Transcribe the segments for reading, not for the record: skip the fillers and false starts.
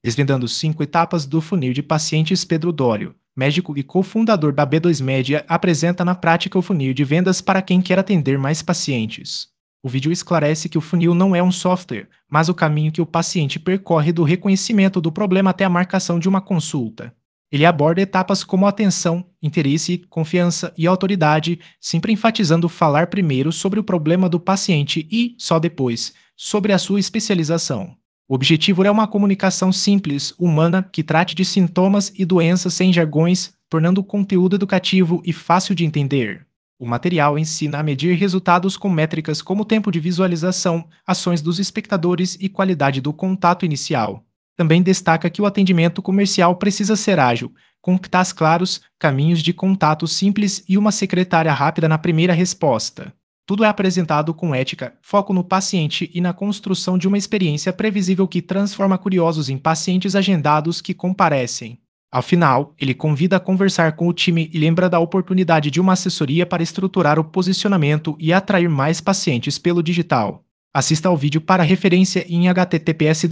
Desvendando 5 etapas do funil de pacientes. Pedro Dório, médico e cofundador da B2 Media, apresenta na prática o funil de vendas para quem quer atender mais pacientes. O vídeo esclarece que o funil não é um software, mas o caminho que o paciente percorre do reconhecimento do problema até a marcação de uma consulta. Ele aborda etapas como atenção, interesse, confiança e autoridade, sempre enfatizando falar primeiro sobre o problema do paciente e, só depois, sobre a sua especialização. O objetivo é uma comunicação simples, humana, que trate de sintomas e doenças sem jargões, tornando o conteúdo educativo e fácil de entender. O material ensina a medir resultados com métricas como tempo de visualização, ações dos espectadores e qualidade do contato inicial. Também destaca que o atendimento comercial precisa ser ágil, com CTAs claros, caminhos de contato simples e uma secretária rápida na primeira resposta. Tudo é apresentado com ética, foco no paciente e na construção de uma experiência previsível que transforma curiosos em pacientes agendados que comparecem. Ao final, ele convida a conversar com o time e lembra da oportunidade de uma assessoria para estruturar o posicionamento e atrair mais pacientes pelo digital. Assista ao vídeo para referência em https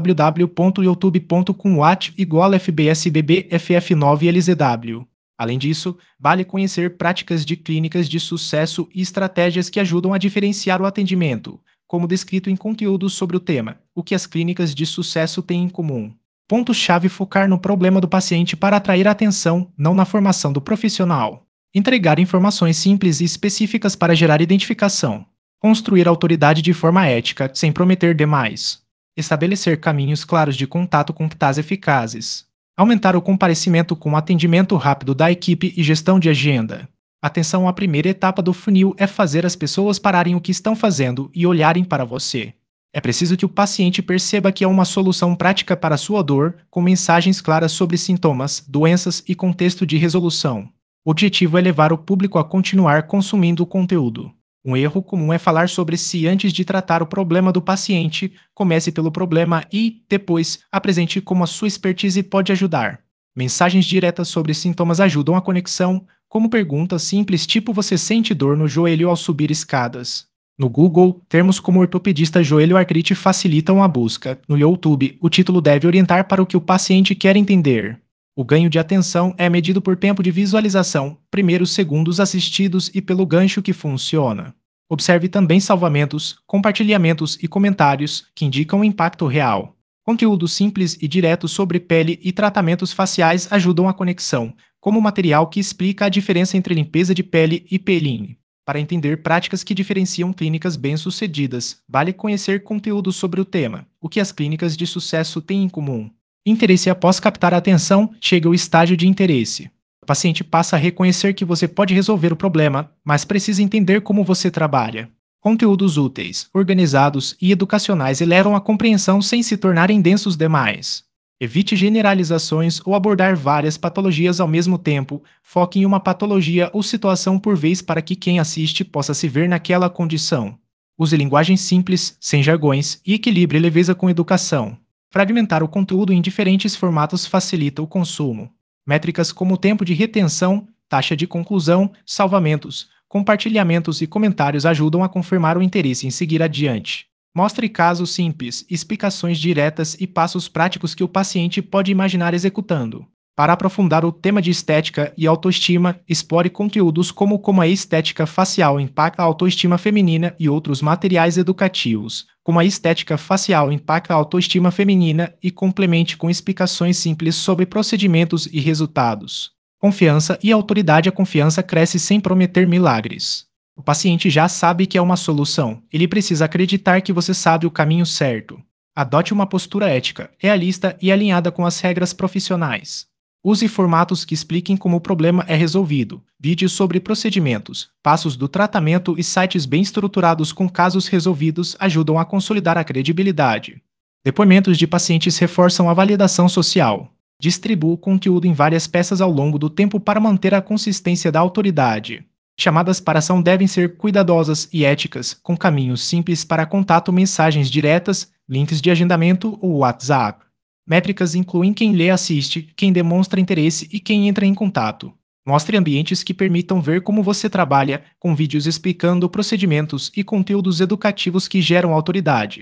www.youtube.com/fbsbbff9lzw. Além disso, vale conhecer práticas de clínicas de sucesso e estratégias que ajudam a diferenciar o atendimento, como descrito em conteúdos sobre o tema, o que as clínicas de sucesso têm em comum. Ponto-chave: focar no problema do paciente para atrair a atenção, não na formação do profissional. Entregar informações simples e específicas para gerar identificação. Construir autoridade de forma ética, sem prometer demais. Estabelecer caminhos claros de contato com CTAs eficazes. Aumentar o comparecimento com atendimento rápido da equipe e gestão de agenda. Atenção: à primeira etapa do funil é fazer as pessoas pararem o que estão fazendo e olharem para você. É preciso que o paciente perceba que é uma solução prática para a sua dor, com mensagens claras sobre sintomas, doenças e contexto de resolução. O objetivo é levar o público a continuar consumindo o conteúdo. Um erro comum é falar sobre si antes de tratar o problema do paciente. Comece pelo problema e, depois, apresente como a sua expertise pode ajudar. Mensagens diretas sobre sintomas ajudam a conexão, como perguntas simples tipo: você sente dor no joelho ao subir escadas? No Google, termos como ortopedista, joelho, artrite facilitam a busca. No YouTube, o título deve orientar para o que o paciente quer entender. O ganho de atenção é medido por tempo de visualização, primeiros segundos assistidos e pelo gancho que funciona. Observe também salvamentos, compartilhamentos e comentários, que indicam impacto real. Conteúdos simples e diretos sobre pele e tratamentos faciais ajudam a conexão, como o material que explica a diferença entre limpeza de pele e peeling. Para entender práticas que diferenciam clínicas bem-sucedidas, vale conhecer conteúdo sobre o tema, o que as clínicas de sucesso têm em comum. Interesse: após captar a atenção, chega o estágio de interesse. O paciente passa a reconhecer que você pode resolver o problema, mas precisa entender como você trabalha. Conteúdos úteis, organizados e educacionais elevam a compreensão sem se tornarem densos demais. Evite generalizações ou abordar várias patologias ao mesmo tempo. Foque em uma patologia ou situação por vez para que quem assiste possa se ver naquela condição. Use linguagem simples, sem jargões, e equilibre leveza com educação. Fragmentar o conteúdo em diferentes formatos facilita o consumo. Métricas como tempo de retenção, taxa de conclusão, salvamentos, compartilhamentos e comentários ajudam a confirmar o interesse em seguir adiante. Mostre casos simples, explicações diretas e passos práticos que o paciente pode imaginar executando. Para aprofundar o tema de estética e autoestima, explore conteúdos como a estética facial impacta a autoestima feminina e outros materiais educativos, como a estética facial impacta a autoestima feminina, e complemente com explicações simples sobre procedimentos e resultados. Confiança e autoridade: a confiança cresce sem prometer milagres. O paciente já sabe que é uma solução, ele precisa acreditar que você sabe o caminho certo. Adote uma postura ética, realista e alinhada com as regras profissionais. Use formatos que expliquem como o problema é resolvido, vídeos sobre procedimentos, passos do tratamento e sites bem estruturados com casos resolvidos ajudam a consolidar a credibilidade. Depoimentos de pacientes reforçam a validação social. Distribua o conteúdo em várias peças ao longo do tempo para manter a consistência da autoridade. Chamadas para ação devem ser cuidadosas e éticas, com caminhos simples para contato, mensagens diretas, links de agendamento ou WhatsApp. Métricas incluem quem lê, assiste, quem demonstra interesse e quem entra em contato. Mostre ambientes que permitam ver como você trabalha, com vídeos explicando procedimentos e conteúdos educativos que geram autoridade.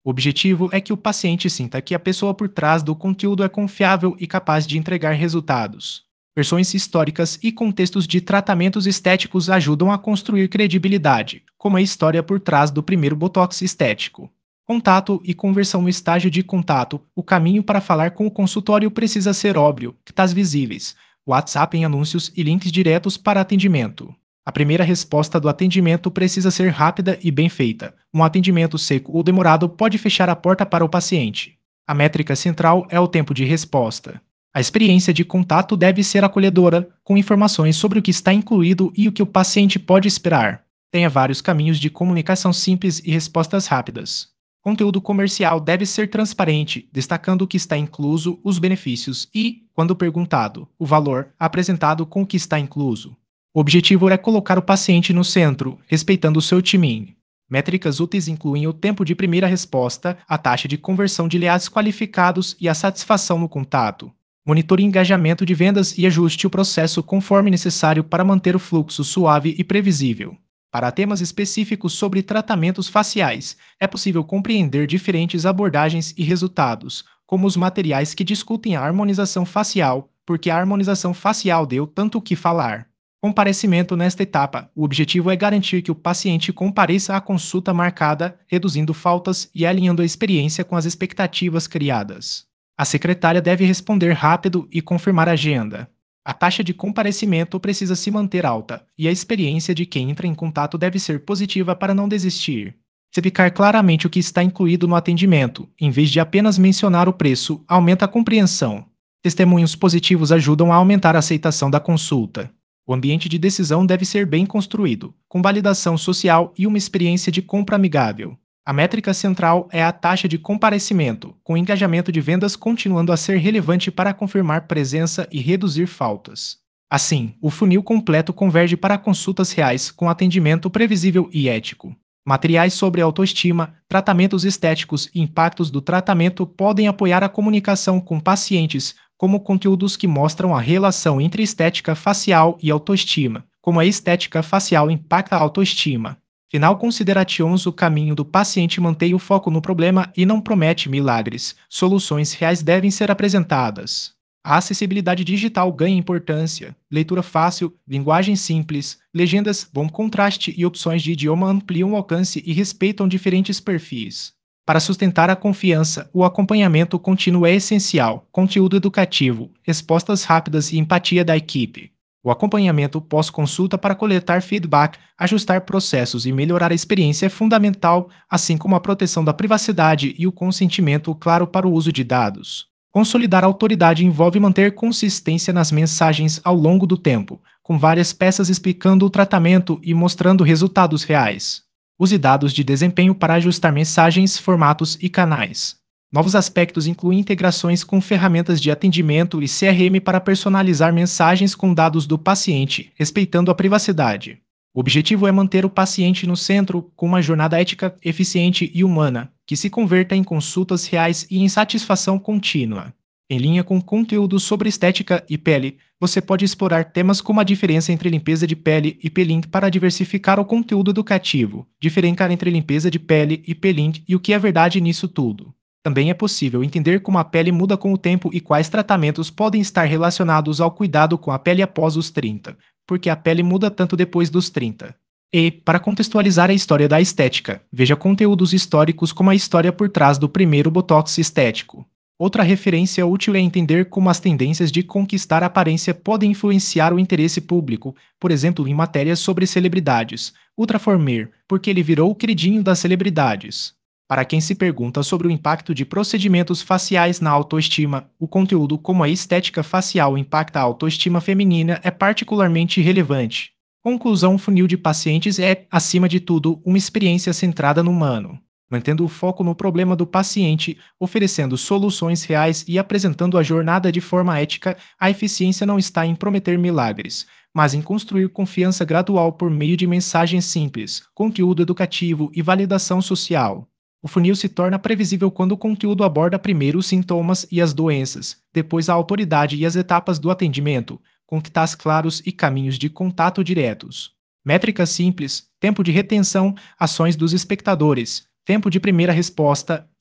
O objetivo é que o paciente sinta que a pessoa por trás do conteúdo é confiável e capaz de entregar resultados. Versões históricas e contextos de tratamentos estéticos ajudam a construir credibilidade, como a história por trás do primeiro botox estético. Contato e conversão no estágio de contato. O caminho para falar com o consultório precisa ser óbvio, cartazes visíveis, WhatsApp em anúncios e links diretos para atendimento. A primeira resposta do atendimento precisa ser rápida e bem feita. Um atendimento seco ou demorado pode fechar a porta para o paciente. A métrica central é o tempo de resposta. A experiência de contato deve ser acolhedora, com informações sobre o que está incluído e o que o paciente pode esperar. Tenha vários caminhos de comunicação simples e respostas rápidas. Conteúdo comercial deve ser transparente, destacando o que está incluso, os benefícios e, quando perguntado, o valor apresentado com o que está incluso. O objetivo é colocar o paciente no centro, respeitando o seu timing. Métricas úteis incluem o tempo de primeira resposta, a taxa de conversão de leads qualificados e a satisfação no contato. Monitore engajamento de vendas e ajuste o processo conforme necessário para manter o fluxo suave e previsível. Para temas específicos sobre tratamentos faciais, é possível compreender diferentes abordagens e resultados, como os materiais que discutem a harmonização facial, porque a harmonização facial deu tanto o que falar. Comparecimento nesta etapa. O objetivo é garantir que o paciente compareça à consulta marcada, reduzindo faltas e alinhando a experiência com as expectativas criadas. A secretária deve responder rápido e confirmar a agenda. A taxa de comparecimento precisa se manter alta, e a experiência de quem entra em contato deve ser positiva para não desistir. Explicar claramente o que está incluído no atendimento, em vez de apenas mencionar o preço, aumenta a compreensão. Testemunhos positivos ajudam a aumentar a aceitação da consulta. O ambiente de decisão deve ser bem construído, com validação social e uma experiência de compra amigável. A métrica central é a taxa de comparecimento, com o engajamento de vendas continuando a ser relevante para confirmar presença e reduzir faltas. Assim, o funil completo converge para consultas reais com atendimento previsível e ético. Materiais sobre autoestima, tratamentos estéticos e impactos do tratamento podem apoiar a comunicação com pacientes, como conteúdos que mostram a relação entre estética facial e autoestima, como a estética facial impacta a autoestima. Final considerations. O caminho do paciente mantém o foco no problema e não promete milagres. Soluções reais devem ser apresentadas. A acessibilidade digital ganha importância. Leitura fácil, linguagem simples, legendas, bom contraste e opções de idioma ampliam o alcance e respeitam diferentes perfis. Para sustentar a confiança, o acompanhamento contínuo é essencial. Conteúdo educativo, respostas rápidas e empatia da equipe. O acompanhamento pós-consulta para coletar feedback, ajustar processos e melhorar a experiência é fundamental, assim como a proteção da privacidade e o consentimento claro para o uso de dados. Consolidar a autoridade envolve manter consistência nas mensagens ao longo do tempo, com várias peças explicando o tratamento e mostrando resultados reais. Use dados de desempenho para ajustar mensagens, formatos e canais. Novos aspectos incluem integrações com ferramentas de atendimento e CRM para personalizar mensagens com dados do paciente, respeitando a privacidade. O objetivo é manter o paciente no centro, com uma jornada ética, eficiente e humana, que se converta em consultas reais e em satisfação contínua. Em linha com conteúdos sobre estética e pele, você pode explorar temas como a diferença entre limpeza de pele e peeling para diversificar o conteúdo educativo, diferenciar entre limpeza de pele e peeling e o que é verdade nisso tudo. Também é possível entender como a pele muda com o tempo e quais tratamentos podem estar relacionados ao cuidado com a pele após os 30, porque a pele muda tanto depois dos 30. E, para contextualizar a história da estética, veja conteúdos históricos como a história por trás do primeiro botox estético. Outra referência útil é entender como as tendências de conquistar aparência podem influenciar o interesse público, por exemplo, em matérias sobre celebridades. Ultraformer, porque ele virou o queridinho das celebridades. Para quem se pergunta sobre o impacto de procedimentos faciais na autoestima, o conteúdo como a estética facial impacta a autoestima feminina é particularmente relevante. Conclusão: o funil de pacientes é, acima de tudo, uma experiência centrada no humano. Mantendo o foco no problema do paciente, oferecendo soluções reais e apresentando a jornada de forma ética, a eficiência não está em prometer milagres, mas em construir confiança gradual por meio de mensagens simples, conteúdo educativo e validação social. O funil se torna previsível quando o conteúdo aborda primeiro os sintomas e as doenças, depois a autoridade e as etapas do atendimento, com cartazes claros e caminhos de contato diretos. Métricas simples, tempo de retenção, ações dos espectadores, tempo de primeira resposta,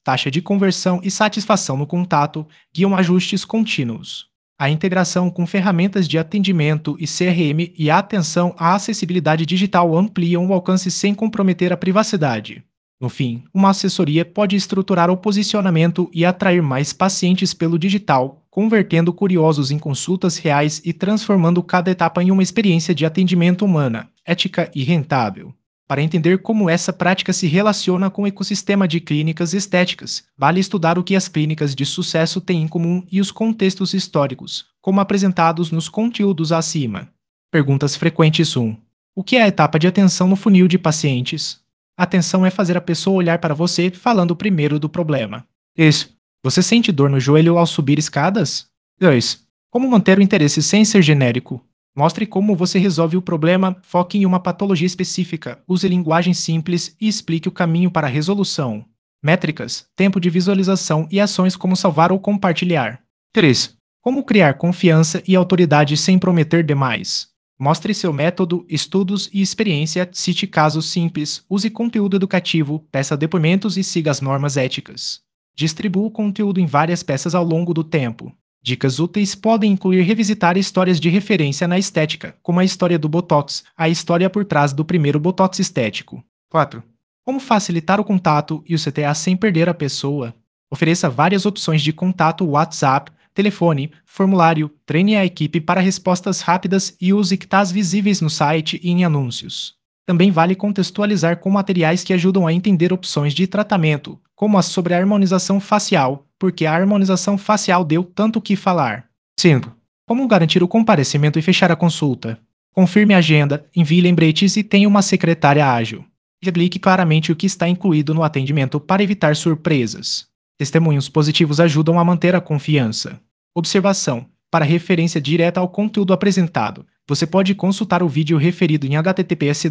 taxa de conversão e satisfação no contato guiam ajustes contínuos. A integração com ferramentas de atendimento e CRM e a atenção à acessibilidade digital ampliam o alcance sem comprometer a privacidade. No fim, uma assessoria pode estruturar o posicionamento e atrair mais pacientes pelo digital, convertendo curiosos em consultas reais e transformando cada etapa em uma experiência de atendimento humana, ética e rentável. Para entender como essa prática se relaciona com o ecossistema de clínicas estéticas, vale estudar o que as clínicas de sucesso têm em comum e os contextos históricos, como apresentados nos conteúdos acima. Perguntas frequentes 1. O que é a etapa de atenção no funil de pacientes? Atenção é fazer a pessoa olhar para você falando primeiro do problema. Isso. Você sente dor no joelho ao subir escadas? 2. Como manter o interesse sem ser genérico? Mostre como você resolve o problema, foque em uma patologia específica, use linguagem simples e explique o caminho para a resolução. Métricas, tempo de visualização e ações como salvar ou compartilhar. 3. Como criar confiança e autoridade sem prometer demais? Mostre seu método, estudos e experiência, cite casos simples, use conteúdo educativo, peça depoimentos e siga as normas éticas. Distribua o conteúdo em várias peças ao longo do tempo. Dicas úteis podem incluir revisitar histórias de referência na estética, como a história do Botox, a história por trás do primeiro Botox estético. 4. Como facilitar o contato e o CTA sem perder a pessoa? Ofereça várias opções de contato WhatsApp, telefone, formulário, treine a equipe para respostas rápidas e use CTAs visíveis no site e em anúncios. Também vale contextualizar com materiais que ajudam a entender opções de tratamento, como as sobre a harmonização facial, porque a harmonização facial deu tanto o que falar. 5. Como garantir o comparecimento e fechar a consulta? Confirme a agenda, envie lembretes e tenha uma secretária ágil. Explique claramente o que está incluído no atendimento para evitar surpresas. Testemunhos positivos ajudam a manter a confiança. Observação. Para referência direta ao conteúdo apresentado, você pode consultar o vídeo referido em https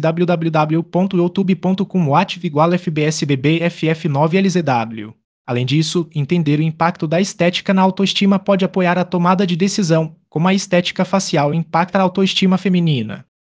www.youtube.com/FBSBBFF9LZW. Além disso, entender o impacto da estética na autoestima pode apoiar a tomada de decisão, como a estética facial impacta a autoestima feminina.